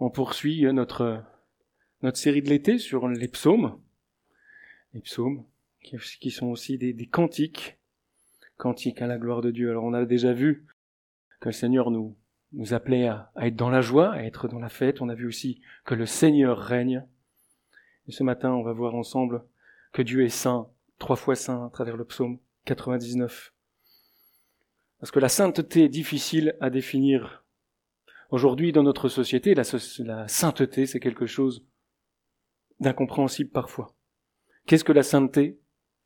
On poursuit notre série de l'été sur les psaumes. Les psaumes qui sont aussi des cantiques à la gloire de Dieu. Alors on a déjà vu que le Seigneur nous appelait à être dans la joie, à être dans la fête. On a vu aussi que le Seigneur règne. Et ce matin, on va voir ensemble que Dieu est saint, 3 fois saint à travers le psaume 99. Parce que la sainteté est difficile à définir. Aujourd'hui, dans notre société, la sainteté, c'est quelque chose d'incompréhensible parfois. Qu'est-ce que la sainteté ?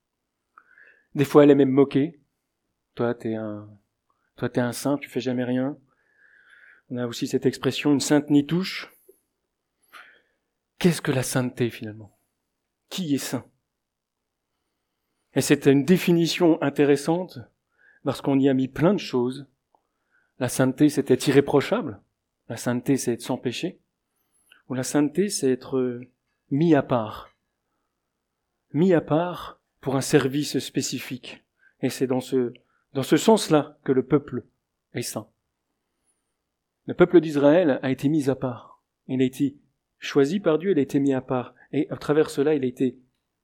Des fois, elle est même moquée. Toi, t'es un saint, tu fais jamais rien. On a aussi cette expression, une sainte n'y touche. Qu'est-ce que la sainteté, finalement ? Qui est saint ? Et c'est une définition intéressante, parce qu'on y a mis plein de choses. La sainteté, c'est être irréprochable. La sainteté, c'est être sans péché. Ou la sainteté, c'est être mis à part. Mis à part pour un service spécifique. Et c'est dans ce sens-là que le peuple est saint. Le peuple d'Israël a été mis à part. Il a été choisi par Dieu, il a été mis à part. Et à travers cela, il a été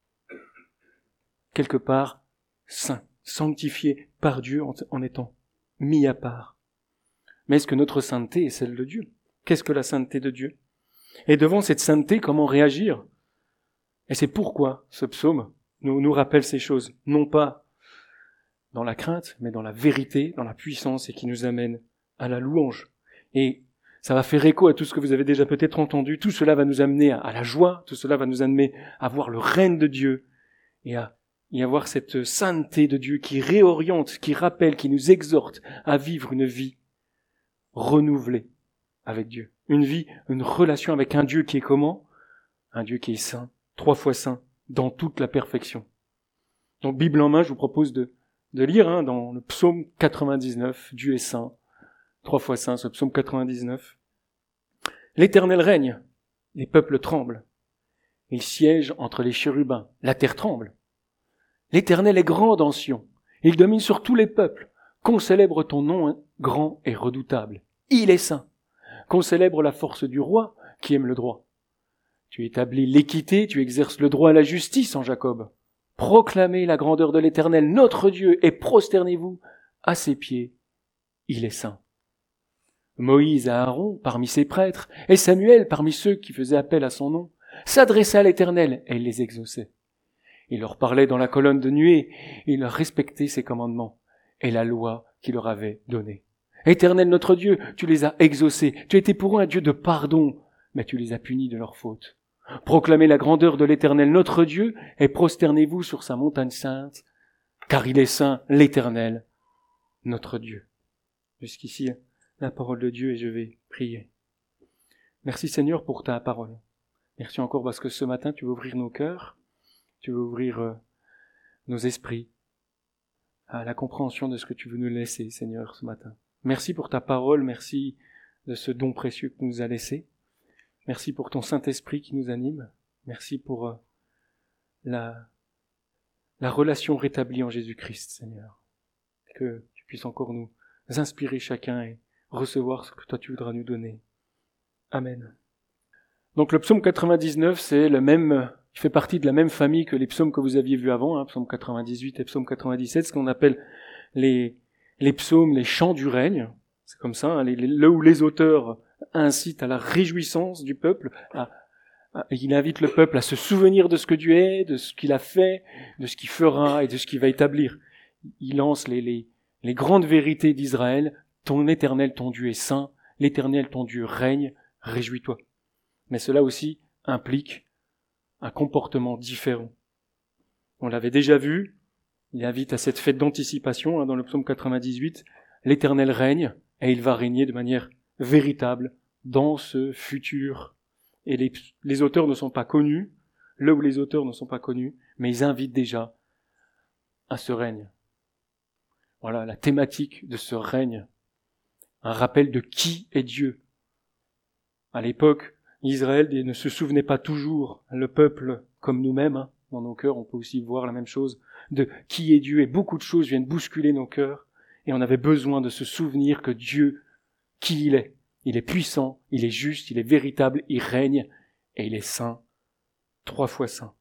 quelque part saint, sanctifié par Dieu en étant mis à part. Mais est-ce que notre sainteté est celle de Dieu ? Qu'est-ce que la sainteté de Dieu ? Et devant cette sainteté, comment réagir ? Et c'est pourquoi ce psaume nous rappelle ces choses, non pas dans la crainte, mais dans la vérité, dans la puissance, et qui nous amène à la louange. Et ça va faire écho à tout ce que vous avez déjà peut-être entendu. Tout cela va nous amener à la joie, tout cela va nous amener à voir le règne de Dieu et à voir cette sainteté de Dieu qui réoriente, qui rappelle, qui nous exhorte à vivre une vie renouvelée avec Dieu. Une relation avec un Dieu qui est comment ? Un Dieu qui est saint, 3 fois saint, dans toute la perfection. Donc, Bible en main, je vous propose de lire dans le psaume 99, Dieu est saint, 3 fois saint, ce psaume 99. L'Éternel règne, les peuples tremblent. Il siège entre les chérubins, la terre tremble. L'Éternel est grand dans Sion, il domine sur tous les peuples. Qu'on célèbre ton nom grand et redoutable. Il est saint. Qu'on célèbre la force du roi qui aime le droit. Tu établis l'équité, tu exerces le droit à la justice en Jacob. Proclamez la grandeur de l'Éternel, notre Dieu, et prosternez-vous à ses pieds. Il est saint. Moïse et Aaron, parmi ses prêtres, et Samuel, parmi ceux qui faisaient appel à son nom, s'adressaient à l'Éternel, et il les exauçait. Il leur parlait dans la colonne de nuée, et il respectait ses commandements et la loi qu'il leur avait donnée. Éternel notre Dieu, tu les as exaucés, tu étais pour eux un Dieu de pardon, mais tu les as punis de leurs fautes. Proclamez la grandeur de l'Éternel notre Dieu, et prosternez-vous sur sa montagne sainte, car il est saint, l'Éternel, notre Dieu. Jusqu'ici, la parole de Dieu, et je vais prier. Merci Seigneur pour ta parole. Merci encore parce que ce matin, tu veux ouvrir nos cœurs, tu veux ouvrir nos esprits à la compréhension de ce que tu veux nous laisser, Seigneur, ce matin. Merci pour ta parole, merci de ce don précieux que tu nous as laissé. Merci pour ton Saint-Esprit qui nous anime. Merci pour la relation rétablie en Jésus-Christ, Seigneur. Que tu puisses encore nous inspirer chacun et recevoir ce que toi tu voudras nous donner. Amen. Donc le psaume 99, c'est il fait partie de la même famille que les psaumes que vous aviez vus avant, psaume 98 et psaume 97, ce qu'on appelle les psaumes, les chants du règne. C'est comme ça, là où les auteurs incitent à la réjouissance du peuple, il invite le peuple à se souvenir de ce que Dieu est, de ce qu'il a fait, de ce qu'il fera et de ce qu'il va établir. Il lance les grandes vérités d'Israël. Ton Éternel, ton Dieu est saint. L'Éternel, ton Dieu règne. Réjouis-toi. Mais cela aussi implique un comportement différent. On l'avait déjà vu, il invite à cette fête d'anticipation dans le psaume 98. L'Éternel règne et il va régner de manière véritable dans ce futur. Et les auteurs ne sont pas connus, là où les auteurs ne sont pas connus, mais ils invitent déjà à ce règne. Voilà la thématique de ce règne. Un rappel de qui est Dieu. À l'époque, Israël ne se souvenait pas toujours, le peuple comme nous-mêmes, dans nos cœurs, on peut aussi voir la même chose, de qui est Dieu, et beaucoup de choses viennent bousculer nos cœurs, et on avait besoin de se souvenir que Dieu, qui il est, Il est puissant, il est juste, il est véritable, il règne et il est saint, 3 fois saint.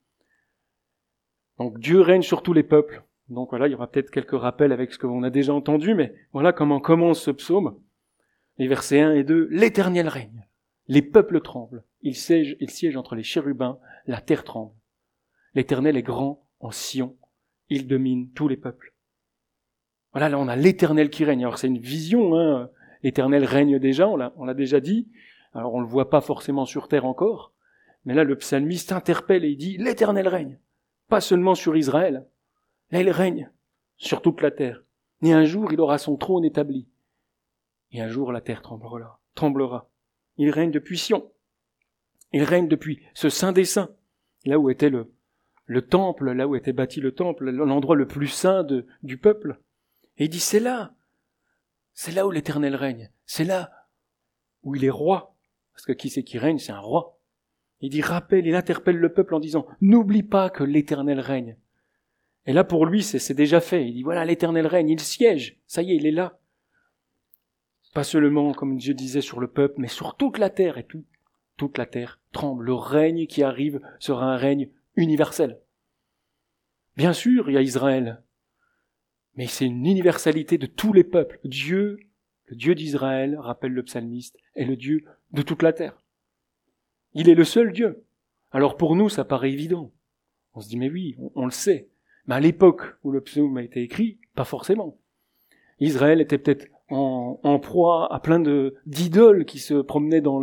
Donc Dieu règne sur tous les peuples. Donc voilà, il y aura peut-être quelques rappels avec ce qu'on a déjà entendu, mais voilà comment commence ce psaume. Les versets 1 et 2, l'Éternel règne. Les peuples tremblent. Il siège entre les chérubins, la terre tremble. L'Éternel est grand en Sion. Il domine tous les peuples. Voilà, là on a l'Éternel qui règne. Alors c'est une vision, hein. L'Éternel règne déjà, on l'a déjà dit. Alors on le voit pas forcément sur terre encore. Mais là le psalmiste interpelle et il dit, l'Éternel règne. Pas seulement sur Israël. Là il règne sur toute la terre. Et un jour il aura son trône établi. Et un jour la terre tremblera. Il règne depuis Sion. Il règne depuis ce Saint des Saints, là où était le temple, là où était bâti le temple, l'endroit le plus saint du peuple. Et il dit, c'est là où l'Éternel règne. C'est là où il est roi. Parce que qui c'est qui règne? C'est un roi. Il dit, il interpelle le peuple en disant, n'oublie pas que l'Éternel règne. Et là, pour lui, c'est déjà fait. Il dit, voilà, l'Éternel règne, il siège. Ça y est, il est là. Pas seulement, comme Dieu disait, sur le peuple, mais sur toute la terre. Et toute la terre tremble. Le règne qui arrive sera un règne universel. Bien sûr, il y a Israël. Mais c'est une universalité de tous les peuples. Dieu, le Dieu d'Israël, rappelle le psalmiste, est le Dieu de toute la terre. Il est le seul Dieu. Alors pour nous, ça paraît évident. On se dit, mais oui, on le sait. Mais à l'époque où le psaume a été écrit, pas forcément. Israël était peut-être en proie à plein d'idoles qui se promenaient dans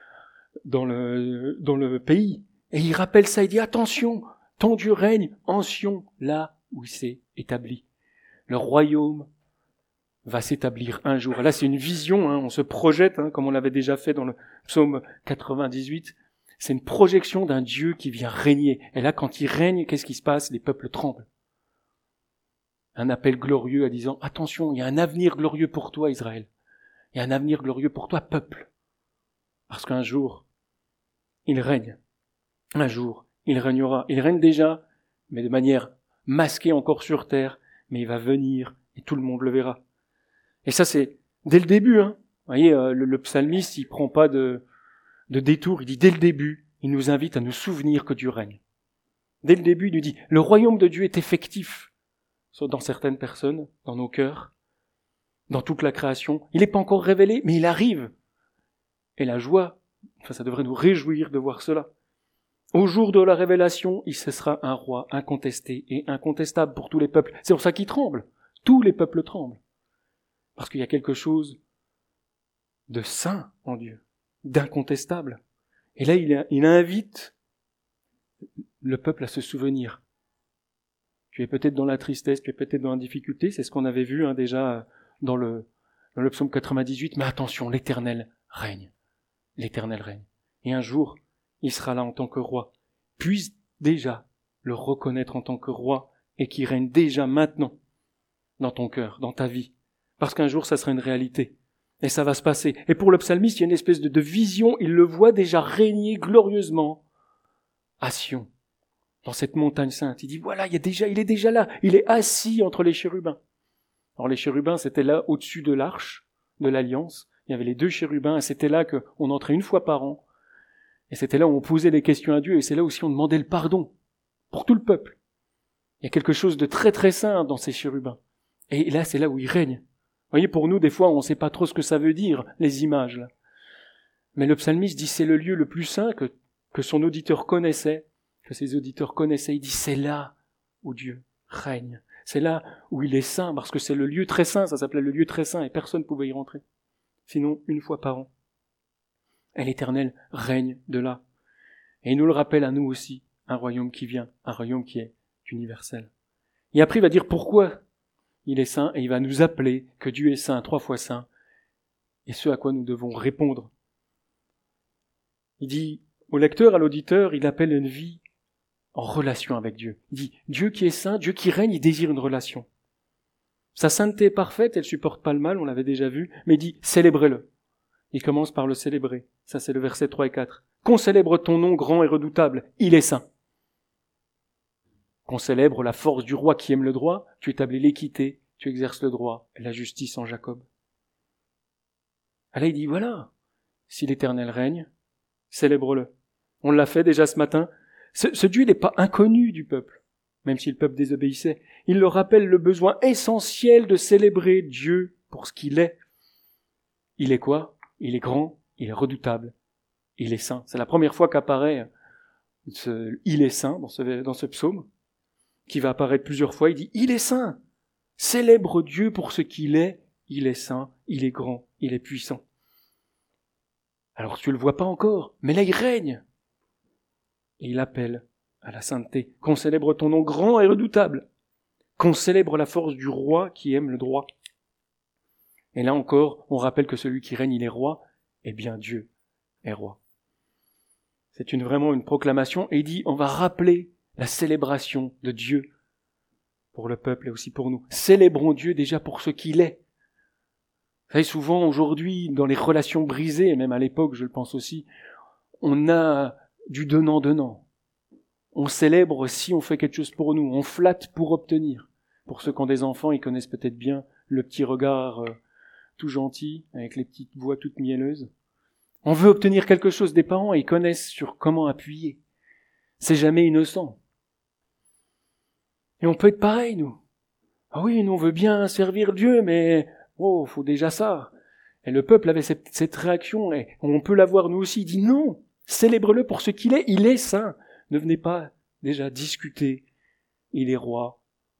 le pays. Et il rappelle ça, il dit, attention, ton Dieu règne en Sion, là où il s'est établi. Le royaume va s'établir un jour. Et là, c'est une vision, hein, on se projette, hein, comme on l'avait déjà fait dans le psaume 98. C'est une projection d'un Dieu qui vient régner. Et là, quand il règne, qu'est-ce qui se passe? Les peuples tremblent. Un appel glorieux à disant, attention, il y a un avenir glorieux pour toi, Israël. Il y a un avenir glorieux pour toi, peuple. Parce qu'un jour, il règne. Un jour, il régnera. Il règne déjà, mais de manière masquée encore sur terre, mais il va venir et tout le monde le verra. Et ça, c'est dès le début. Hein. Vous voyez, le psalmiste, il prend pas de détour. Il dit dès le début, il nous invite à nous souvenir que Dieu règne. Dès le début, il nous dit, le royaume de Dieu est effectif dans certaines personnes, dans nos cœurs, dans toute la création. Il n'est pas encore révélé, mais il arrive. Et la joie, ça devrait nous réjouir de voir cela. Au jour de la révélation, il cessera un roi incontesté et incontestable pour tous les peuples. C'est pour ça qu'il tremble. Tous les peuples tremblent. Parce qu'il y a quelque chose de saint en Dieu, d'incontestable. Et là, il invite le peuple à se souvenir. Tu es peut-être dans la tristesse, tu es peut-être dans la difficulté, c'est ce qu'on avait vu déjà dans le psaume 98, mais attention, l'Éternel règne. L'Éternel règne. Et un jour, il sera là en tant que roi. Puisse déjà le reconnaître en tant que roi et qui règne déjà maintenant dans ton cœur, dans ta vie. Parce qu'un jour, ça sera une réalité. Et ça va se passer. Et pour le psalmiste, il y a une espèce de vision, il le voit déjà régner glorieusement à Sion, dans cette montagne sainte. Il dit, voilà, il est déjà là. Il est assis entre les chérubins. Alors les chérubins, c'était là au-dessus de l'arche de l'Alliance. Il y avait les 2 chérubins, et c'était là qu'on entrait une fois par an. Et c'était là où on posait des questions à Dieu, et c'est là aussi on demandait le pardon pour tout le peuple. Il y a quelque chose de très très saint dans ces chérubins. Et là, c'est là où ils règnent. Vous voyez, pour nous, des fois, on ne sait pas trop ce que ça veut dire, les images, là. Mais le psalmiste dit, c'est le lieu le plus saint que son auditeur connaissait, que ses auditeurs connaissaient. Il dit, c'est là où Dieu règne. C'est là où il est saint, parce que c'est le lieu très saint, ça s'appelait le lieu très saint, et personne ne pouvait y rentrer. Sinon, une fois par an. Et l'Éternel règne de là. Et il nous le rappelle à nous aussi, un royaume qui vient, un royaume qui est universel. Et après, il va dire pourquoi il est saint, et il va nous appeler que Dieu est saint, 3 fois saint, et ce à quoi nous devons répondre. Il dit au lecteur, à l'auditeur, il appelle une vie en relation avec Dieu. Il dit, Dieu qui est saint, Dieu qui règne, il désire une relation. Sa sainteté est parfaite, elle supporte pas le mal, on l'avait déjà vu, mais il dit, célébrez-le. Il commence par le célébrer. Ça, c'est le verset 3 et 4. Qu'on célèbre ton nom grand et redoutable, il est saint. Qu'on célèbre la force du roi qui aime le droit, tu établis l'équité, tu exerces le droit et la justice en Jacob. Là, il dit, voilà, si l'Éternel règne, célèbre-le. On l'a fait déjà ce matin. Ce Dieu n'est pas inconnu du peuple, même si le peuple désobéissait. Il leur rappelle le besoin essentiel de célébrer Dieu pour ce qu'il est. Il est quoi? Il est grand, il est redoutable, il est saint. C'est la première fois qu'apparaît il est saint dans ce psaume, qui va apparaître plusieurs fois. Il dit, il est saint. Célèbre Dieu pour ce qu'il est. Il est saint, il est grand, il est puissant. Alors tu le vois pas encore, mais là il règne. Et il appelle à la sainteté. Qu'on célèbre ton nom grand et redoutable. Qu'on célèbre la force du roi qui aime le droit. Et là encore, on rappelle que celui qui règne, il est roi. Eh bien, Dieu est roi. C'est vraiment une proclamation. Et il dit, on va rappeler la célébration de Dieu pour le peuple et aussi pour nous. Célébrons Dieu déjà pour ce qu'il est. Vous savez, souvent aujourd'hui, dans les relations brisées, et même à l'époque, je le pense aussi, on a du donnant-donnant. On célèbre si on fait quelque chose pour nous. On flatte pour obtenir. Pour ceux qui ont des enfants, ils connaissent peut-être bien le petit regard tout gentil, avec les petites voix toutes mielleuses. On veut obtenir quelque chose des parents et ils connaissent sur comment appuyer. C'est jamais innocent. Et on peut être pareil, nous. Ah oui, nous on veut bien servir Dieu, mais faut déjà ça. Et le peuple avait cette réaction, et on peut l'avoir nous aussi. Il dit non, célèbre-le pour ce qu'il est, il est saint. Ne venez pas déjà discuter. Il est roi.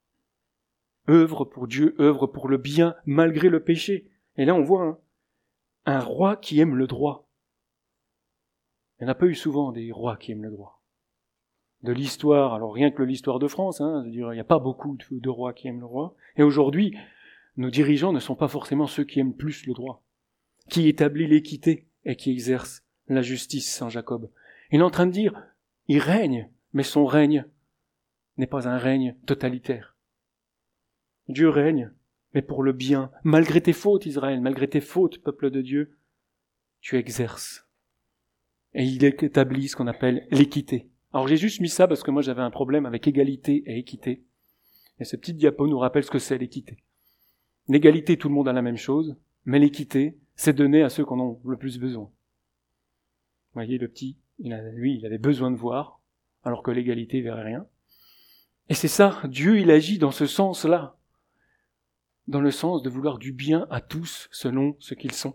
Œuvre pour Dieu, œuvre pour le bien, malgré le péché. Et là on voit un roi qui aime le droit. Il n'y en a pas eu souvent des rois qui aiment le droit. De l'histoire, alors rien que l'histoire de France, je veux dire, il n'y a pas beaucoup de rois qui aiment le droit. Et aujourd'hui, nos dirigeants ne sont pas forcément ceux qui aiment plus le droit, qui établit l'équité et qui exerce la justice, Saint Jacob. Il est en train de dire, il règne, mais son règne n'est pas un règne totalitaire. Dieu règne, mais pour le bien. Malgré tes fautes, Israël, malgré tes fautes, peuple de Dieu, tu exerces. Et il établit ce qu'on appelle l'équité. Alors j'ai juste mis ça parce que moi j'avais un problème avec égalité et équité. Et ce petit diapo nous rappelle ce que c'est l'équité. L'égalité, tout le monde a la même chose, mais l'équité, c'est donner à ceux qui en ont le plus besoin. Vous voyez, le petit, il avait besoin de voir, alors que l'égalité, il verrait rien. Et c'est ça, Dieu, il agit dans ce sens-là, dans le sens de vouloir du bien à tous selon ce qu'ils sont.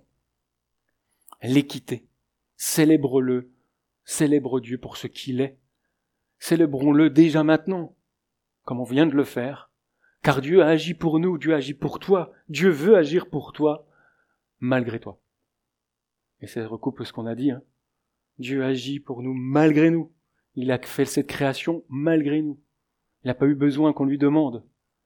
L'équité, célèbre-le, célèbre Dieu pour ce qu'il est. Célébrons-le déjà maintenant, comme on vient de le faire, car Dieu a agi pour nous, Dieu agit pour toi, Dieu veut agir pour toi, malgré toi. Et ça recoupe ce qu'on a dit, Dieu agit pour nous malgré nous. Il a fait cette création malgré nous. Il n'a pas eu besoin qu'on lui demande.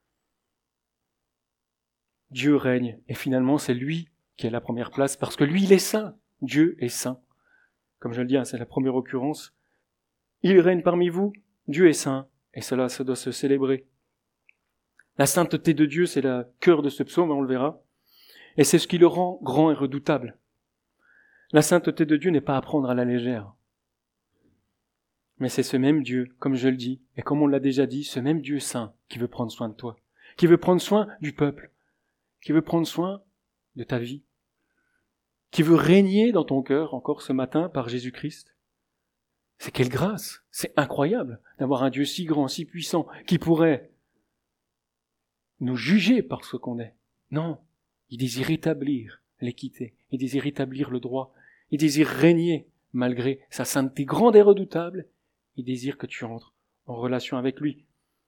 Dieu règne, et finalement c'est lui qui est à la première place, parce que lui il est saint. Dieu est saint. Comme je le dis, c'est la première occurrence. Il règne parmi vous, Dieu est saint, et cela, ça doit se célébrer. La sainteté de Dieu, c'est le cœur de ce psaume, on le verra, et c'est ce qui le rend grand et redoutable. La sainteté de Dieu n'est pas à prendre à la légère. Mais c'est ce même Dieu, comme je le dis, et comme on l'a déjà dit, ce même Dieu saint qui veut prendre soin de toi, qui veut prendre soin du peuple, qui veut prendre soin de ta vie, qui veut régner dans ton cœur encore ce matin par Jésus-Christ. C'est quelle grâce! C'est incroyable d'avoir un Dieu si grand, si puissant, qui pourrait nous juger par ce qu'on est. Non, il désire établir l'équité, il désire établir le droit, il désire régner malgré sa sainteté grande et redoutable, il désire que tu entres en relation avec lui.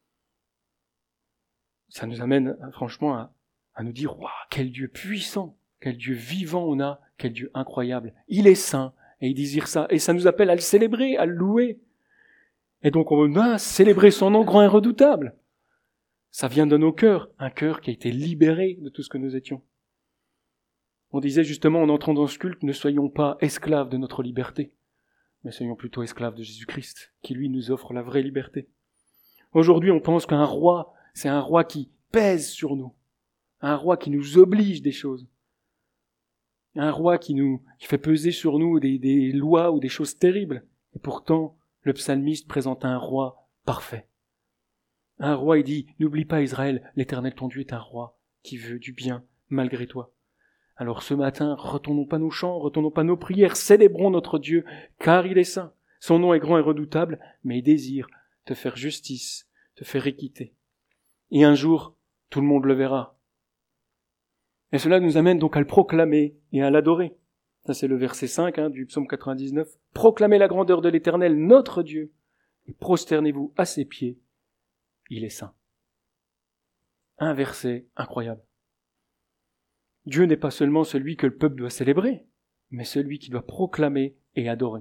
Ça nous amène franchement à nous dire, waouh, quel Dieu puissant, quel Dieu vivant on a, quel Dieu incroyable. Il est saint et il désire ça, et ça nous appelle à le célébrer, à le louer. Et donc on va célébrer son nom grand et redoutable. Ça vient de nos cœurs, un cœur qui a été libéré de tout ce que nous étions. On disait justement en entrant dans ce culte, ne soyons pas esclaves de notre liberté, mais soyons plutôt esclaves de Jésus-Christ, qui lui nous offre la vraie liberté. Aujourd'hui, on pense qu'un roi, c'est un roi qui pèse sur nous, un roi qui nous oblige des choses, un roi qui fait peser sur nous des lois ou des choses terribles. Et pourtant, le psalmiste présente un roi parfait. Un roi, il dit, n'oublie pas Israël, l'Éternel ton Dieu est un roi qui veut du bien malgré toi. Alors ce matin, retournons pas nos chants, retournons pas nos prières, célébrons notre Dieu, car il est saint. Son nom est grand et redoutable, mais il désire te faire justice, te faire équité. Et un jour, tout le monde le verra. Et cela nous amène donc à le proclamer et à l'adorer. Ça c'est le verset 5 du psaume 99. Proclamez la grandeur de l'Éternel, notre Dieu, et prosternez-vous à ses pieds. Il est saint. Un verset incroyable. Dieu n'est pas seulement celui que le peuple doit célébrer, mais celui qui doit proclamer et adorer.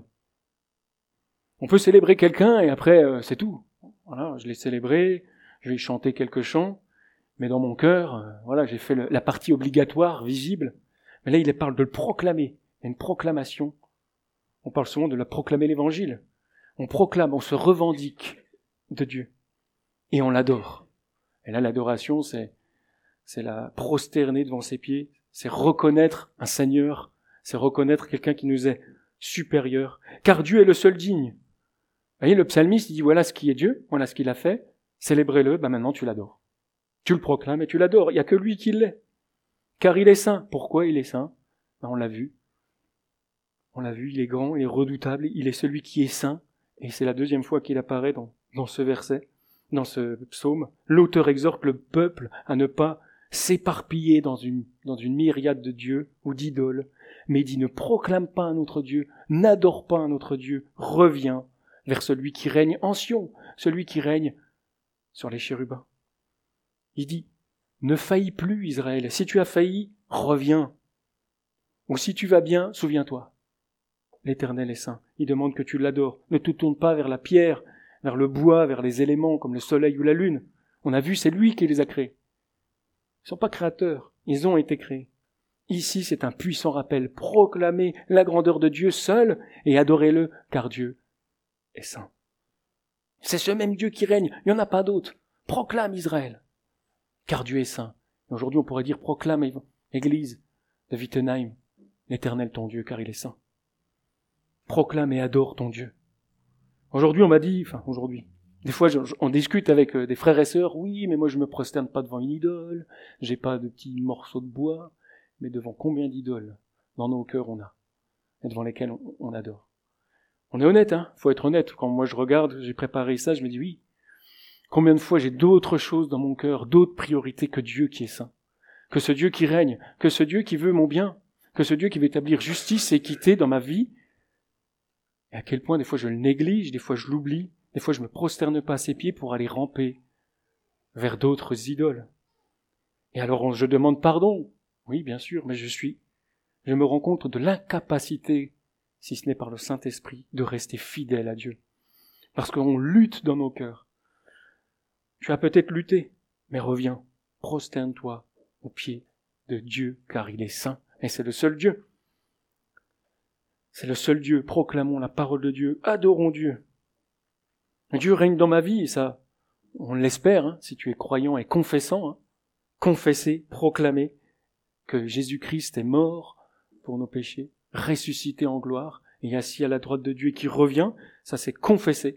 On peut célébrer quelqu'un et après c'est tout. Voilà, je l'ai célébré, je vais chanter quelques chants, mais dans mon cœur, voilà, j'ai fait la partie obligatoire, visible. Mais là, il parle de le proclamer. Il y a une proclamation. On parle souvent de la proclamer l'évangile. On proclame, on se revendique de Dieu. Et on l'adore. Et là, l'adoration, c'est la prosterner devant ses pieds, c'est reconnaître un Seigneur, c'est reconnaître quelqu'un qui nous est supérieur. Car Dieu est le seul digne. Vous voyez, le psalmiste, il dit, voilà ce qui est Dieu, voilà ce qu'il a fait, célébrez-le, maintenant tu l'adores. Tu le proclames et tu l'adores, il n'y a que lui qui l'est. Car il est saint. Pourquoi il est saint? On l'a vu. On l'a vu, il est grand, il est redoutable, il est celui qui est saint. Et c'est la deuxième fois qu'il apparaît dans ce verset, dans ce psaume. L'auteur exhorte le peuple à ne pas s'éparpiller dans une myriade de dieux ou d'idoles, mais il dit ne proclame pas un autre Dieu, n'adore pas un autre Dieu, reviens vers celui qui règne en Sion, celui qui règne sur les chérubins. Il dit, ne faillis plus Israël, si tu as failli, reviens. Ou si tu vas bien, souviens-toi. L'Éternel est saint, il demande que tu l'adores. Ne te tourne pas vers la pierre, vers le bois, vers les éléments comme le soleil ou la lune. On a vu, c'est lui qui les a créés. Ils ne sont pas créateurs, ils ont été créés. Ici, c'est un puissant rappel. Proclamez la grandeur de Dieu seul et adorez-le, car Dieu est saint. C'est ce même Dieu qui règne, il n'y en a pas d'autre. Proclame Israël, car Dieu est saint. Et aujourd'hui, on pourrait dire proclame Église de Wittenheim, l'Éternel ton Dieu, car il est saint. Proclame et adore ton Dieu. Aujourd'hui, on m'a dit, des fois, on discute avec des frères et sœurs, oui, mais moi je me prosterne pas devant une idole, j'ai pas de petits morceaux de bois, mais devant combien d'idoles dans nos cœurs on a, et devant lesquelles on adore. On est honnête, faut être honnête. Quand moi je regarde, j'ai préparé ça, je me dis oui, combien de fois j'ai d'autres choses dans mon cœur, d'autres priorités que Dieu qui est saint, que ce Dieu qui règne, que ce Dieu qui veut mon bien, que ce Dieu qui veut établir justice et équité dans ma vie, et à quel point des fois je le néglige, des fois je l'oublie, des fois je me prosterne pas à ses pieds pour aller ramper vers d'autres idoles. Et alors je demande pardon, oui bien sûr, mais je me rends compte de l'incapacité, si ce n'est par le Saint-Esprit, de rester fidèle à Dieu. Parce qu'on lutte dans nos cœurs. Tu as peut-être lutté, mais reviens, prosterne-toi aux pieds de Dieu, car il est saint, et c'est le seul Dieu. C'est le seul Dieu, proclamons la parole de Dieu, adorons Dieu. Dieu règne dans ma vie, et ça, on l'espère, si tu es croyant et confessant, confesser, proclamer que Jésus-Christ est mort pour nos péchés, ressuscité en gloire, et assis à la droite de Dieu et qui revient, ça c'est confesser.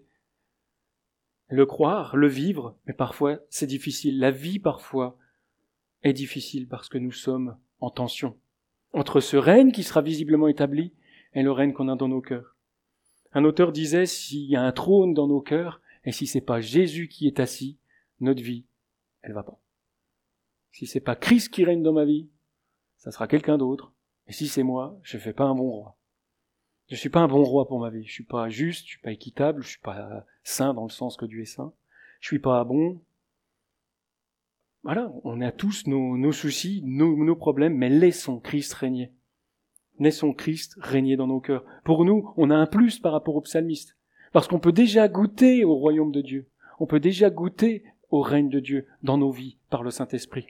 Le croire, le vivre, mais parfois c'est difficile. La vie parfois est difficile parce que nous sommes en tension entre ce règne qui sera visiblement établi et le règne qu'on a dans nos cœurs. Un auteur disait, s'il y a un trône dans nos cœurs, et si c'est pas Jésus qui est assis, notre vie, elle va pas. Si c'est pas Christ qui règne dans ma vie, ça sera quelqu'un d'autre. Et si c'est moi, je fais pas un bon roi. Je suis pas un bon roi pour ma vie. Je suis pas juste, je suis pas équitable, je suis pas saint dans le sens que Dieu est saint. Je suis pas bon. Voilà, on a tous nos soucis, nos problèmes, mais laissons Christ régner. Laissons Christ régner dans nos cœurs. Pour nous, on a un plus par rapport au psalmiste. Parce qu'on peut déjà goûter au royaume de Dieu. On peut déjà goûter au règne de Dieu dans nos vies par le Saint-Esprit.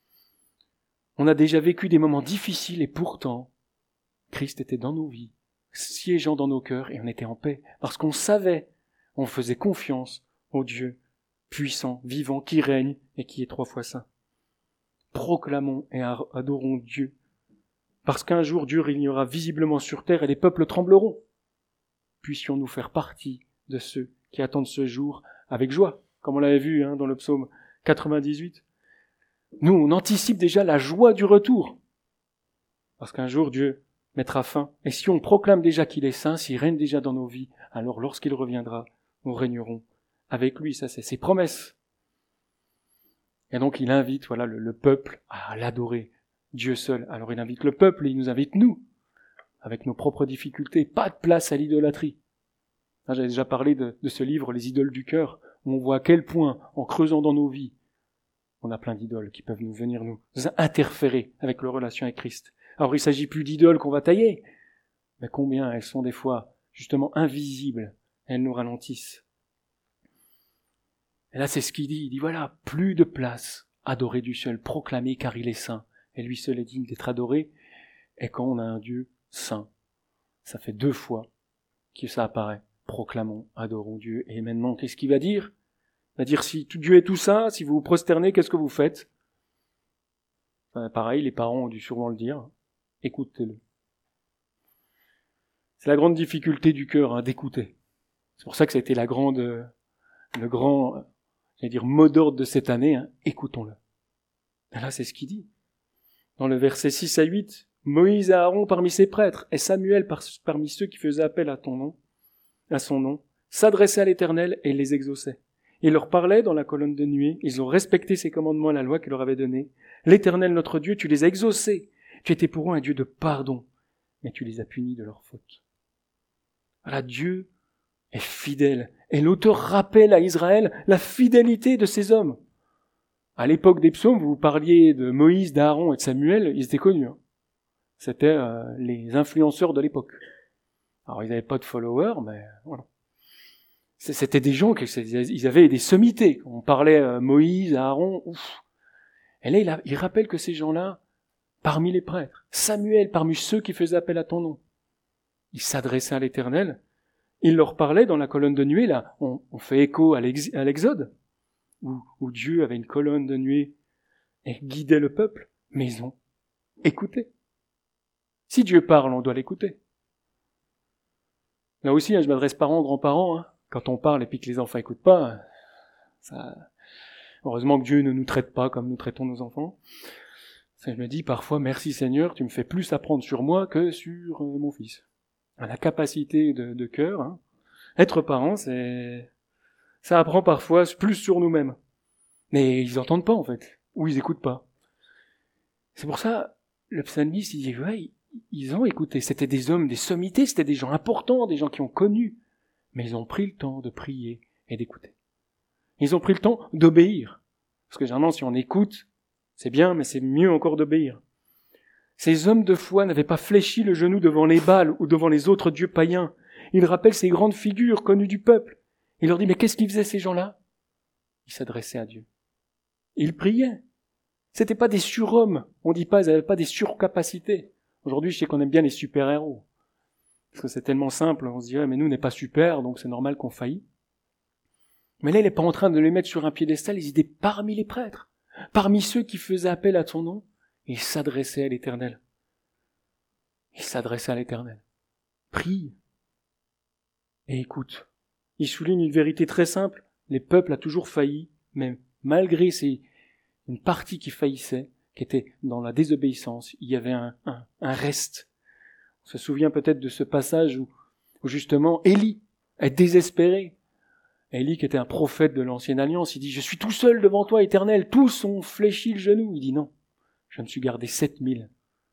On a déjà vécu des moments difficiles et pourtant, Christ était dans nos vies, siégeant dans nos cœurs et on était en paix. Parce qu'on savait, on faisait confiance au Dieu puissant, vivant, qui règne et qui est 3 fois saint. Proclamons et adorons Dieu. Parce qu'un jour Dieu régnera visiblement sur terre et les peuples trembleront. Puissions-nous faire partie de ceux qui attendent ce jour avec joie, comme on l'avait vu dans le psaume 98. Nous, on anticipe déjà la joie du retour. Parce qu'un jour, Dieu mettra fin. Et si on proclame déjà qu'il est saint, s'il règne déjà dans nos vies, alors lorsqu'il reviendra, nous régnerons avec lui. Ça, c'est ses promesses. Et donc, il invite, le peuple à l'adorer, Dieu seul. Alors, il invite le peuple et il nous invite nous, avec nos propres difficultés. Pas de place à l'idolâtrie. J'avais déjà parlé de ce livre, Les idoles du cœur, où on voit à quel point, en creusant dans nos vies, on a plein d'idoles qui peuvent venir nous interférer avec leur relation avec Christ. Alors, il s'agit plus d'idoles qu'on va tailler, mais combien elles sont des fois, justement, invisibles. Elles nous ralentissent. Et là, c'est ce qu'il dit. Il dit, voilà, plus de place. Adorer du seul, proclamer car il est saint. Et lui seul est digne d'être adoré. Et quand on a un Dieu saint, ça fait 2 fois que ça apparaît. Proclamons, adorons Dieu. Et maintenant, qu'est-ce qu'il va dire? Il va dire, si tout Dieu est tout saint, si vous vous prosternez, qu'est-ce que vous faites? Pareil, les parents ont dû sûrement le dire. Écoutez-le. C'est la grande difficulté du cœur, d'écouter. C'est pour ça que ça a été le grand, mot d'ordre de cette année, écoutons-le. Et là, c'est ce qu'il dit. Dans le verset 6 à 8, Moïse et Aaron parmi ses prêtres, et Samuel parmi ceux qui faisaient appel à son nom, s'adressaient à l'Éternel et les exauçaient. Il leur parlait dans la colonne de nuée, ils ont respecté ses commandements et la loi qu'il leur avait donnée. L'Éternel notre Dieu, tu les as exaucés. Tu étais pour eux un Dieu de pardon, mais tu les as punis de leurs fautes. Voilà, Dieu est fidèle. Et l'auteur rappelle à Israël la fidélité de ces hommes. À l'époque des psaumes, vous parliez de Moïse, d'Aaron et de Samuel, ils étaient connus. C'était les influenceurs de l'époque. Alors ils n'avaient pas de followers, mais voilà. C'était des gens ils avaient des sommités. On parlait Moïse, Aaron, ouf. Et là, il rappelle que ces gens-là, parmi les prêtres, Samuel, parmi ceux qui faisaient appel à ton nom, ils s'adressaient à l'Éternel. Il leur parlait dans la colonne de nuée, là, on fait écho à l'Exode, où Dieu avait une colonne de nuée et guidait le peuple, mais ils ont écouté. Si Dieu parle, on doit l'écouter. Là aussi, je m'adresse parents, grands-parents, quand on parle et puis que les enfants n'écoutent pas, heureusement que Dieu ne nous traite pas comme nous traitons nos enfants. Je me dis parfois, merci Seigneur, tu me fais plus apprendre sur moi que sur mon fils. La capacité de cœur, être parent, ça apprend parfois plus sur nous-mêmes. Mais ils n'entendent pas, en fait. Ou ils n'écoutent pas. C'est pour ça, le psalmiste, il dit, ouais, ils ont écouté. C'était des hommes, des sommités, c'était des gens importants, des gens qui ont connu. Mais ils ont pris le temps de prier et d'écouter. Ils ont pris le temps d'obéir. Parce que généralement, si on écoute, c'est bien, mais c'est mieux encore d'obéir. Ces hommes de foi n'avaient pas fléchi le genou devant les Baals ou devant les autres dieux païens. Il rappelle ces grandes figures connues du peuple. Il leur dit, mais qu'est-ce qu'ils faisaient ces gens-là? Ils s'adressaient à Dieu. Ils priaient. C'était pas des surhommes. On dit pas, ils n'avaient pas des surcapacités. Aujourd'hui, je sais qu'on aime bien les super-héros. Parce que c'est tellement simple, on se dirait, mais nous, on n'est pas super, donc c'est normal qu'on faillit. Mais là, il n'est pas en train de les mettre sur un piédestal, ils étaient parmi les prêtres, parmi ceux qui faisaient appel à ton nom, et ils s'adressaient à l'Éternel. Ils s'adressaient à l'Éternel. Prie et écoute. Il souligne une vérité très simple, les peuples ont toujours failli, mais malgré une partie qui faillissait, qui était dans la désobéissance, il y avait un reste. On se souvient peut-être de ce passage où justement Élie est désespéré. Élie, qui était un prophète de l'ancienne alliance, il dit « Je suis tout seul devant toi, Éternel, tous ont fléchi le genou. » Il dit « Non, je me suis gardé 7000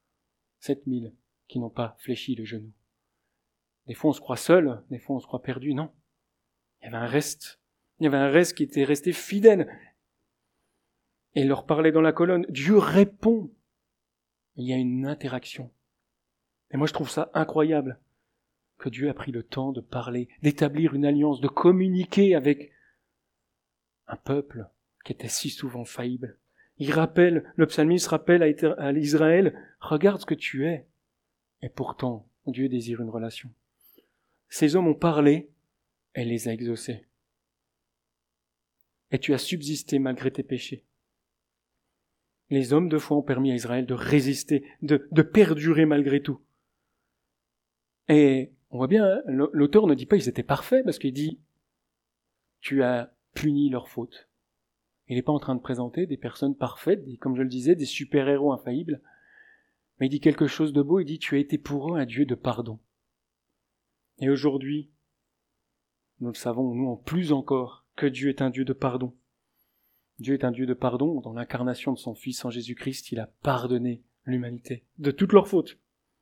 qui n'ont pas fléchi le genou. » Des fois on se croit seul, des fois on se croit perdu. Non, il y avait un reste. Il y avait un reste qui était resté fidèle. Et il leur parlait dans la colonne. Dieu répond. Il y a une interaction. Et moi je trouve ça incroyable que Dieu a pris le temps de parler, d'établir une alliance, de communiquer avec un peuple qui était si souvent faillible. Le psalmiste rappelle à Israël, regarde ce que tu es. Et pourtant, Dieu désire une relation. Ces hommes ont parlé, elle les a exaucés. Et tu as subsisté malgré tes péchés. Les hommes de foi ont permis à Israël de résister, de perdurer malgré tout. Et on voit bien, l'auteur ne dit pas qu'ils étaient parfaits, parce qu'il dit tu as puni leurs fautes. Il n'est pas en train de présenter des personnes parfaites, comme je le disais, des super-héros infaillibles. Mais il dit quelque chose de beau, il dit « Tu as été pour eux un Dieu de pardon ». Et aujourd'hui, nous le savons, nous en plus encore, que Dieu est un Dieu de pardon. Dieu est un Dieu de pardon. Dans l'incarnation de son Fils en Jésus-Christ, il a pardonné l'humanité de toutes leurs fautes.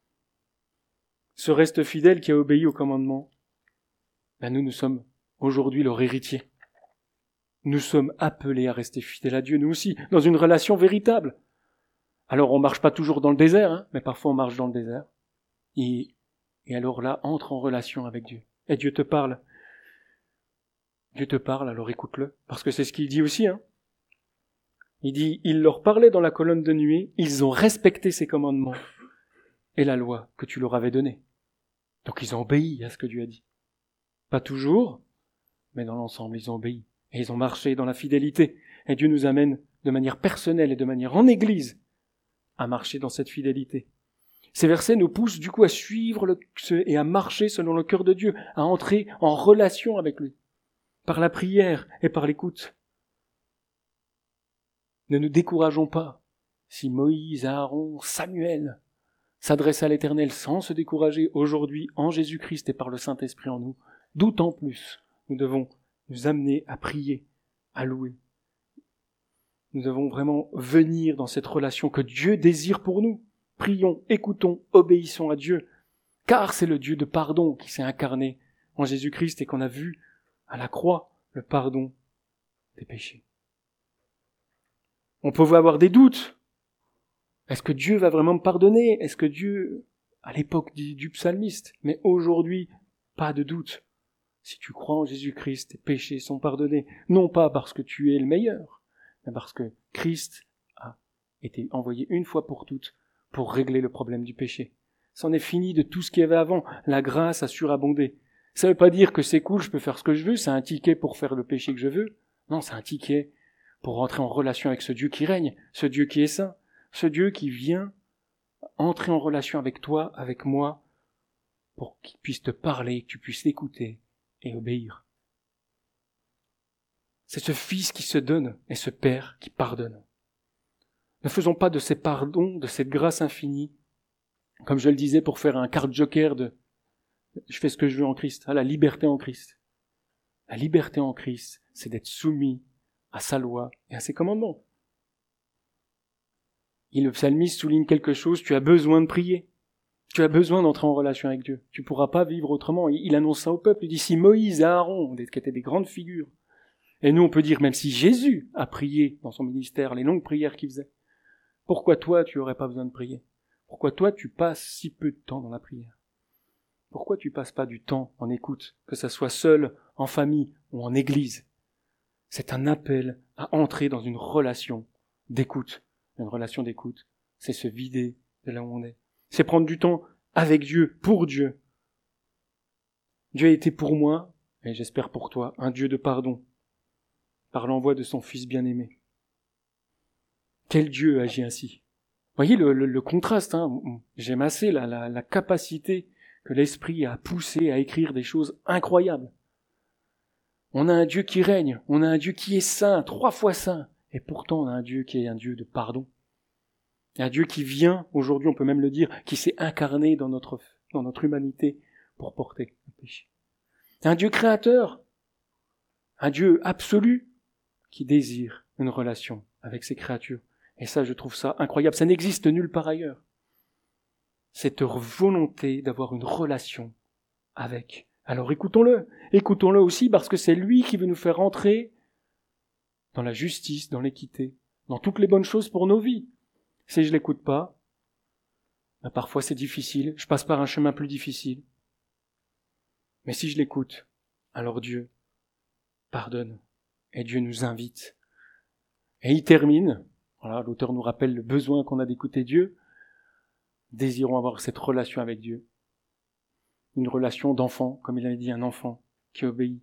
Ce reste fidèle qui a obéi au commandement, nous sommes aujourd'hui leur héritier. Nous sommes appelés à rester fidèles à Dieu, nous aussi, dans une relation véritable. Alors on marche pas toujours dans le désert, mais parfois on marche dans le désert. Et alors là, entre en relation avec Dieu. Et Dieu te parle. Dieu te parle, alors écoute-le. Parce que c'est ce qu'il dit aussi, Il dit, il leur parlait dans la colonne de nuée, ils ont respecté ses commandements et la loi que tu leur avais donnée. Donc ils ont obéi à ce que Dieu a dit. Pas toujours, mais dans l'ensemble, ils ont obéi. Et ils ont marché dans la fidélité. Et Dieu nous amène de manière personnelle et de manière en Église à marcher dans cette fidélité. Ces versets nous poussent du coup à suivre et à marcher selon le cœur de Dieu, à entrer en relation avec lui, par la prière et par l'écoute. Ne nous décourageons pas si Moïse, Aaron, Samuel s'adressent à l'Éternel sans se décourager aujourd'hui en Jésus-Christ et par le Saint-Esprit en nous. D'autant plus, nous devons nous amener à prier, à louer. Nous devons vraiment venir dans cette relation que Dieu désire pour nous. Prions, écoutons, obéissons à Dieu, car c'est le Dieu de pardon qui s'est incarné en Jésus-Christ et qu'on a vu à la croix le pardon des péchés. On peut avoir des doutes. Est-ce que Dieu va vraiment me pardonner? Est-ce que Dieu, à l'époque du psalmiste, mais aujourd'hui, pas de doute. Si tu crois en Jésus-Christ, tes péchés sont pardonnés, non pas parce que tu es le meilleur, mais parce que Christ a été envoyé une fois pour toutes pour régler le problème du péché. C'en est fini de tout ce qu'il y avait avant. La grâce a surabondé. Ça ne veut pas dire que c'est cool, je peux faire ce que je veux, c'est un ticket pour faire le péché que je veux. Non, c'est un ticket pour rentrer en relation avec ce Dieu qui règne, ce Dieu qui est saint, ce Dieu qui vient entrer en relation avec toi, avec moi, pour qu'il puisse te parler, que tu puisses l'écouter et obéir. C'est ce Fils qui se donne et ce Père qui pardonne. Ne faisons pas de ces pardons, de cette grâce infinie, comme je le disais, pour faire un carte joker de « je fais ce que je veux en Christ », la liberté en Christ. La liberté en Christ, c'est d'être soumis à sa loi et à ses commandements. Et le psalmiste souligne quelque chose, tu as besoin de prier. Tu as besoin d'entrer en relation avec Dieu. Tu ne pourras pas vivre autrement. Il annonce ça au peuple. Il dit, si Moïse et Aaron, qui étaient des grandes figures, et nous on peut dire, même si Jésus a prié dans son ministère, les longues prières qu'il faisait, pourquoi toi tu n'aurais pas besoin de prier? Pourquoi toi tu passes si peu de temps dans la prière? Pourquoi tu passes pas du temps en écoute, que ça soit seul, en famille ou en église? C'est un appel à entrer dans une relation d'écoute. Une relation d'écoute, c'est se vider de là où on est. C'est prendre du temps avec Dieu, pour Dieu. Dieu a été pour moi, et j'espère pour toi, un Dieu de pardon, par l'envoi de son Fils bien-aimé. Quel Dieu agit ainsi? Voyez le contraste, J'aime assez la capacité que l'Esprit a poussé à écrire des choses incroyables. On a un Dieu qui règne, on a un Dieu qui est saint, 3 fois saint, et pourtant on a un Dieu qui est un Dieu de pardon. Un Dieu qui vient, aujourd'hui on peut même le dire, qui s'est incarné dans notre humanité pour porter le péché. Un Dieu créateur, un Dieu absolu qui désire une relation avec ses créatures. Et ça, je trouve ça incroyable. Ça n'existe nulle part ailleurs. Cette volonté d'avoir une relation avec. Alors écoutons-le. Écoutons-le aussi parce que c'est lui qui veut nous faire entrer dans la justice, dans l'équité, dans toutes les bonnes choses pour nos vies. Si je l'écoute pas, parfois c'est difficile, je passe par un chemin plus difficile. Mais si je l'écoute, alors Dieu pardonne et Dieu nous invite. Et il termine, l'auteur nous rappelle le besoin qu'on a d'écouter Dieu, désirons avoir cette relation avec Dieu. Une relation d'enfant, comme il avait dit, un enfant qui obéit.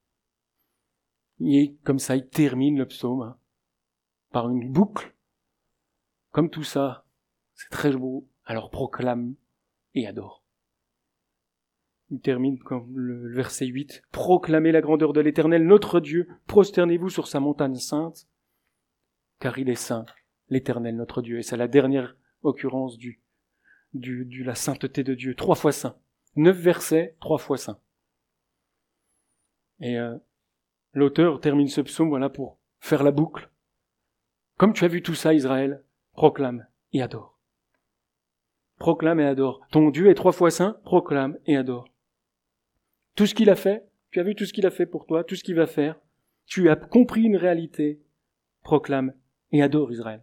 Et comme ça, il termine le psaume par une boucle. Comme tout ça, c'est très beau, alors proclame et adore. Il termine comme le verset 8. Proclamez la grandeur de l'Éternel, notre Dieu, prosternez-vous sur sa montagne sainte, car il est saint, l'Éternel, notre Dieu. Et c'est la dernière occurrence du de la sainteté de Dieu. 3 fois saint. 9 versets, 3 fois saint. Et l'auteur termine ce psaume pour faire la boucle. Comme tu as vu tout ça, Israël, proclame et adore. Proclame et adore. Ton Dieu est 3 fois saint, proclame et adore. Tout ce qu'il a fait, tu as vu tout ce qu'il a fait pour toi, tout ce qu'il va faire, tu as compris une réalité, proclame et adore Israël.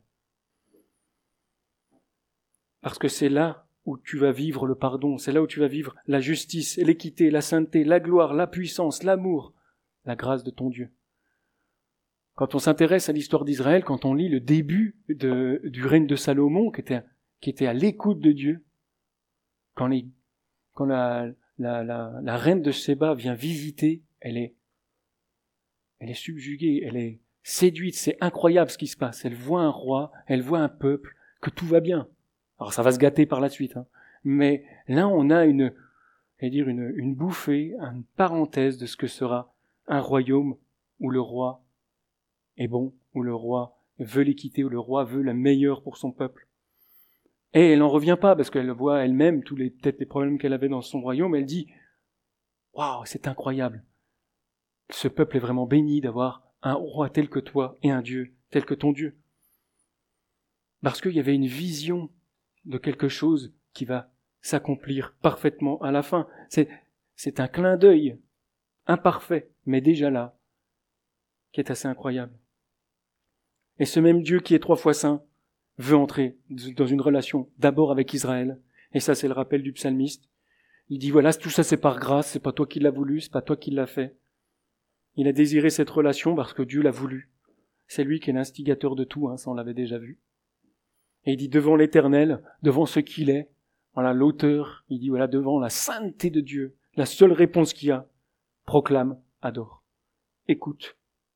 Parce que c'est là où tu vas vivre le pardon, c'est là où tu vas vivre la justice, l'équité, la sainteté, la gloire, la puissance, l'amour, la grâce de ton Dieu. Quand on s'intéresse à l'histoire d'Israël, quand on lit le début du règne de Salomon, qui était à l'écoute de Dieu, quand la reine de Séba vient visiter, elle est subjuguée, elle est séduite, c'est incroyable ce qui se passe. Elle voit un roi, elle voit un peuple, que tout va bien. Alors ça va se gâter par la suite, mais là on a une bouffée, une parenthèse de ce que sera un royaume où le roi est bon, où le roi veut l'équité, où le roi veut le meilleur pour son peuple. Et elle n'en revient pas, parce qu'elle voit elle-même peut-être les problèmes qu'elle avait dans son royaume, elle dit « Waouh, c'est incroyable. Ce peuple est vraiment béni d'avoir un roi tel que toi et un Dieu tel que ton Dieu. » Parce qu'il y avait une vision de quelque chose qui va s'accomplir parfaitement à la fin. C'est un clin d'œil imparfait, mais déjà là, qui est assez incroyable. Et ce même Dieu qui est 3 fois saint veut entrer dans une relation d'abord avec Israël. Et ça, c'est le rappel du psalmiste. Il dit, voilà, tout ça c'est par grâce, c'est pas toi qui l'as voulu, c'est pas toi qui l'as fait. Il a désiré cette relation parce que Dieu l'a voulu. C'est lui qui est l'instigateur de tout, ça on l'avait déjà vu. Et il dit, devant l'Éternel, devant ce qu'il est, l'auteur, il dit, devant la sainteté de Dieu, la seule réponse qu'il y a, proclame, adore, écoute,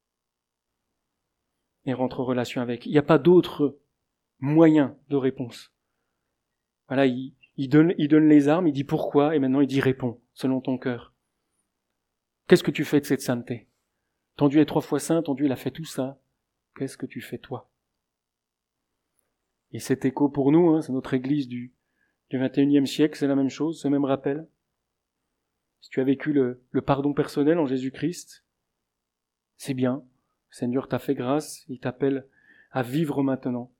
et rentre en relation avec. Il n'y a pas d'autre moyen de réponse. Il donne les armes, il dit pourquoi, et maintenant il dit réponds, selon ton cœur. Qu'est-ce que tu fais de cette sainteté? Ton Dieu est 3 fois saint, ton Dieu il a fait tout ça. Qu'est-ce que tu fais toi? Et cet écho pour nous, c'est notre église du 21e siècle, c'est la même chose, ce même rappel. Si tu as vécu le pardon personnel en Jésus-Christ, c'est bien. Le Seigneur t'a fait grâce, il t'appelle à vivre maintenant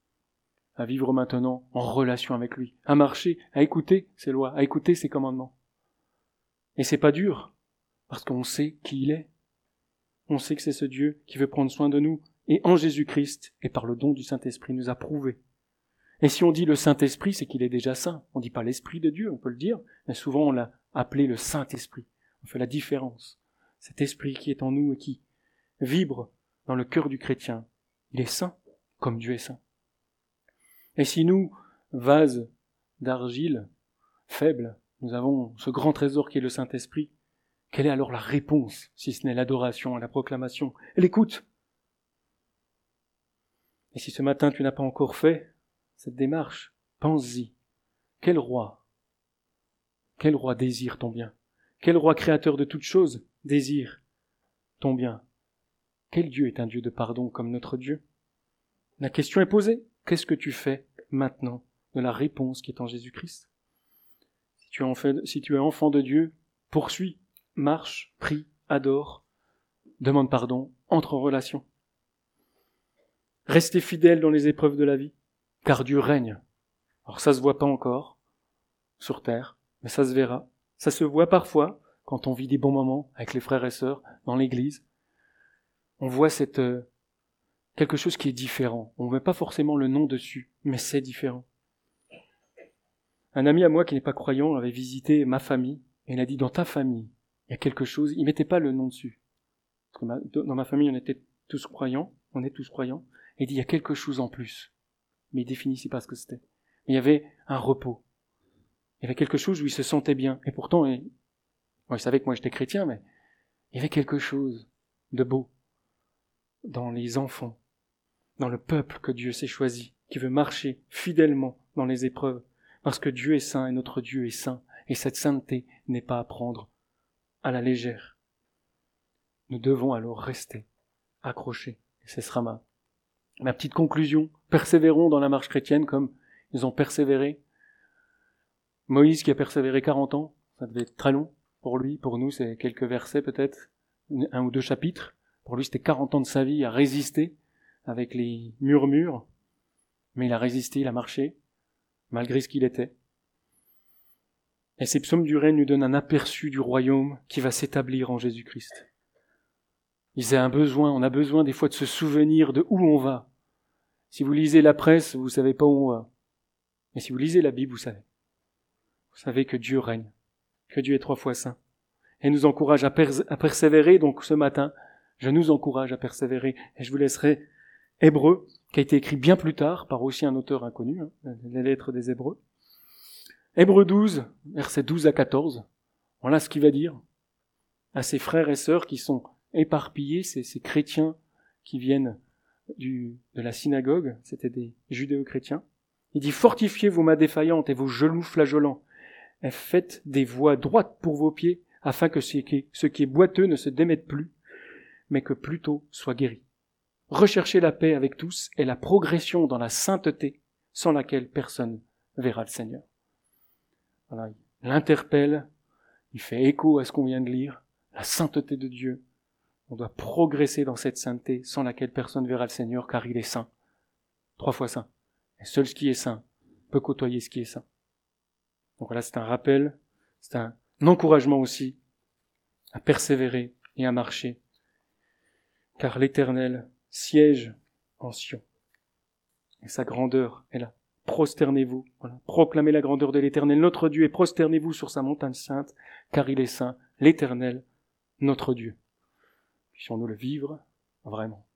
en relation avec lui, à marcher, à écouter ses lois, à écouter ses commandements. Et c'est pas dur, parce qu'on sait qui il est. On sait que c'est ce Dieu qui veut prendre soin de nous, et en Jésus-Christ, et par le don du Saint-Esprit, nous a prouvé. Et si on dit le Saint-Esprit, c'est qu'il est déjà saint. On dit pas l'Esprit de Dieu, on peut le dire, mais souvent on l'a appelé le Saint-Esprit. On fait la différence. Cet Esprit qui est en nous et qui vibre dans le cœur du chrétien, il est saint, comme Dieu est saint. Et si nous, vases d'argile, faibles, nous avons ce grand trésor qui est le Saint-Esprit, quelle est alors la réponse, si ce n'est l'adoration et la proclamation et l'écoute? Et si ce matin tu n'as pas encore fait cette démarche, pense-y. Quel roi désire ton bien? Quel roi créateur de toutes choses désire ton bien? Quel Dieu est un Dieu de pardon comme notre Dieu? La question est posée. Qu'est-ce que tu fais maintenant de la réponse qui est en Jésus-Christ? Si tu es enfant de Dieu, poursuis, marche, prie, adore, demande pardon, entre en relation. Restez fidèles dans les épreuves de la vie, car Dieu règne. Alors ça se voit pas encore sur terre, mais ça se verra. Ça se voit parfois quand on vit des bons moments avec les frères et sœurs dans l'église. On voit quelque chose qui est différent. On ne met pas forcément le nom dessus, mais c'est différent. Un ami à moi qui n'est pas croyant avait visité ma famille, et il a dit, dans ta famille, il y a quelque chose, il mettait pas le nom dessus. Parce que dans ma famille, on est tous croyants, et il dit, il y a quelque chose en plus. Mais il définissait pas ce que c'était. Mais il y avait un repos. Il y avait quelque chose où il se sentait bien. Et pourtant, il savait que moi j'étais chrétien, mais il y avait quelque chose de beau dans les enfants, dans le peuple que Dieu s'est choisi, qui veut marcher fidèlement dans les épreuves, parce que Dieu est saint et notre Dieu est saint, et cette sainteté n'est pas à prendre à la légère. Nous devons alors rester accrochés, et ce sera ma petite conclusion. Persévérons dans la marche chrétienne comme ils ont persévéré. Moïse qui a persévéré 40 ans, ça devait être très long pour lui. Pour nous, c'est quelques versets peut-être, 1 ou 2 chapitres. Pour lui, c'était 40 ans de sa vie à résister avec les murmures. Mais il a résisté, il a marché, malgré ce qu'il était. Et ces psaumes du règne nous donnent un aperçu du royaume qui va s'établir en Jésus-Christ. On a besoin des fois de se souvenir de où on va. Si vous lisez la presse, vous savez pas où on va. Mais si vous lisez la Bible, vous savez. Vous savez que Dieu règne, que Dieu est 3 fois saint. Et nous encourage à persévérer. Donc ce matin, je nous encourage à persévérer. Et je vous laisserai Hébreux, qui a été écrit bien plus tard par aussi un auteur inconnu, les lettres des Hébreux. Hébreux 12, versets 12 à 14. Voilà ce qu'il va dire à ses frères et sœurs qui sont éparpillés, ces chrétiens qui viennent de la synagogue, c'était des judéo-chrétiens. Il dit « Fortifiez vos mains défaillantes et vos genoux flageolants, et faites des voies droites pour vos pieds, afin que ce qui est boiteux ne se démette plus, mais que plutôt soit guéri. Recherchez la paix avec tous et la progression dans la sainteté, sans laquelle personne verra le Seigneur. » Voilà, il l'interpelle, il fait écho à ce qu'on vient de lire, la sainteté de Dieu. On doit progresser dans cette sainteté sans laquelle personne ne verra le Seigneur, car il est saint. 3 fois saint. Et seul ce qui est saint peut côtoyer ce qui est saint. Donc voilà, c'est un rappel, c'est un encouragement aussi à persévérer et à marcher, car l'Éternel siège en Sion. Et sa grandeur est là. Prosternez-vous, voilà. Proclamez la grandeur de l'Éternel, notre Dieu, et prosternez-vous sur sa montagne sainte, car il est saint, l'Éternel, notre Dieu. Puissions-nous le vivre vraiment.